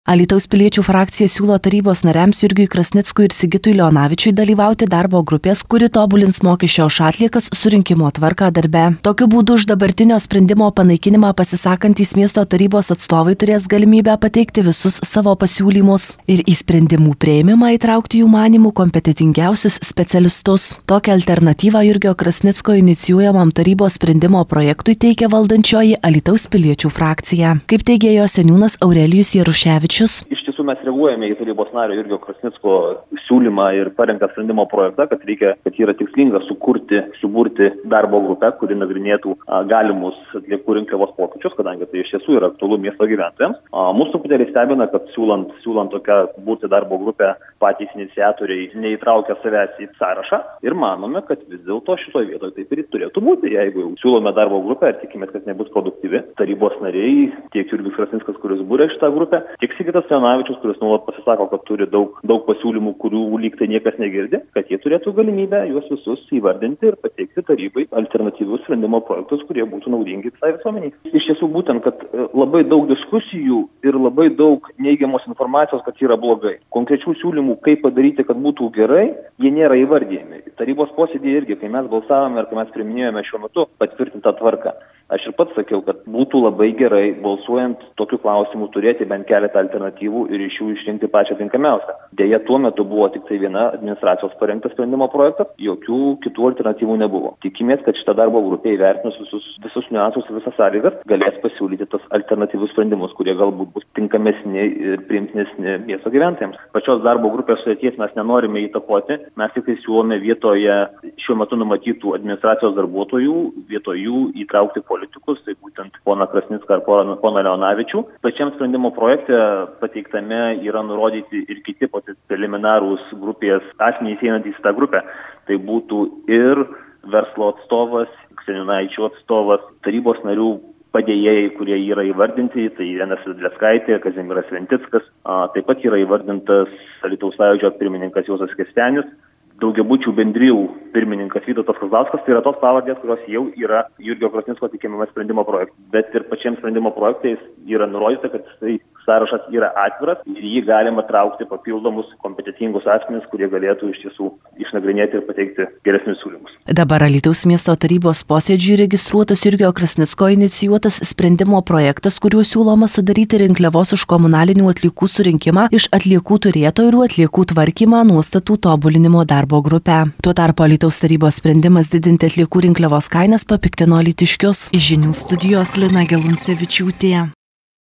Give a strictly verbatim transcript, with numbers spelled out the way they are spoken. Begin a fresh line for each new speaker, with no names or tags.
Alytaus piliečių frakcija siūlo tarybos nariams Jurgiui Krasnickui ir Sigitui Leonavičiui dalyvauti darbo grupės, kuri tobulins mokesčio už atliekas surinkimo tvarką darbe. Tokiu būdu už dabartinio sprendimo panaikinimą pasisakantys miesto tarybos atstovai turės galimybę pateikti visus savo pasiūlymus ir į sprendimų priėmimą įtraukti jų manymų kompetentingiausius specialistus. Tokią alternatyvą Jurgio Krasnicko inicijuojamam tarybos sprendimo projektui teikia valdančioji Alytaus piliečių frakcija. Kaip teigė jo seniūnas Aurelijus Jaruševičius.
Iš tiesų mes reaguojame į tarybos nario Jurgio Krasnicko siūlymą ir parengtą sprendimo projektą, kad reikia, kad yra tikslinga sukurti, suburti darbo grupę, kuri nagrinėtų a, galimus atliekų rinkliavos pokyčius, kadangi tai iš tiesų yra aktualu miesto gyventojams. A, mūsų truputėlį stebina, kad siūlant, siūlant tokią burti darbo grupę patys iniciatoriai neįtraukia savęs į sąrašą ir manome, kad vis dėlto šitoje vietoje taip ir turėtų būti. Jeigu jau siūlome darbo grupę ir tikimės, kad nebus produktyvi, tarybos nariai, tiek Jurgis Krasnickas, kuris būrė šitą grupę, tiek Sigitas Leonavičius, kuris nuolat pasisako, kad turi daug, daug pasiūlymų, kurių lyg tai niekas negirdi, kad jie turėtų galimybę juos visus įvardinti ir pateikti tarybai alternatyvius sprendimo projektus, kurie būtų naudingi visai visuomeniai. Iš tiesų būtent, kad labai daug diskusijų ir labai daug neigiamos informacijos, kad yra blogai. Konkrečių siūlymų, kaip padaryti, kad būtų gerai, jie nėra įvardyjami. Tarybos posėdėje irgi, kai mes balsavome ir kai mes priminėjome šiuo metu patvirtintą tvarką, aš ir pats sakiau, kad būtų labai gerai balsuojant tokiu klausimu turėti bent keletą alternatyvų ir iš jų išrinkti pačią tinkamiausią. Deja, tuo metu buvo tik tai viena administracijos parengtas sprendimo projektas, jokių kitų alternatyvų nebuvo. Tikimės, kad šita darbo grupė įvertinus visus, visus niuansus ir visas sąlygas galės pasiūlyti tos alternatyvius sprendimus, kurie galbūt bus tinkamesni ir priimtinesni miesto gyventojams. Pačios darbo grupės sudėties mes nenorime įtakoti, mes tik tai siūlome vietoje šiuo metu numatytų administracijos darbuotojų, vietoj jų įtraukti politikus, tai būtent poną Krasnicką ar poną Leonavičių. Pačiam sprendimo projekte pateiktame yra nurodyti ir kiti preliminarūs grupės asmenys einantys į tą grupę. Tai būtų ir verslo atstovas, seniūnaičių atstovas, tarybos narių padėjėjai, kurie yra įvardinti, tai Irena Svedleckaitė, Kazimieras Ventickas, taip pat yra įvardintas Alytaus sąjūdžio pirmininkas Juozas Kęstenis, daugiabučių bendrijų pirmininkas Vytautas Kazlauskas, tai yra tos pavardės, kurios jau yra Jurgio Krasnicko teikiamame sprendimo projekte. Bet ir pačiam sprendimo projektais yra nurodyta, kad tai sąrašas yra atviras ir jį galima traukti papildomus kompetentingus asmenis, kurie galėtų iš tiesų išnagrinėti ir pateikti geresnius siūlymus.
Dabar Alytaus miesto tarybos posėdžiui registruotas Jurgio Krasnicko inicijuotas sprendimo projektas, kuriuo siūloma sudaryti rinkliavos už komunalinių atliekų surinkimą iš atliekų turėtojų ir atliekų tvarkymą nuostatų tobulinimo darbo grupę. Tuo tarpu Alytaus tarybos sprendimas didinti atliekų rinkliavos kainas papiktino alytiškius. Iš žinių studijos Lina Geluncevičiūtė.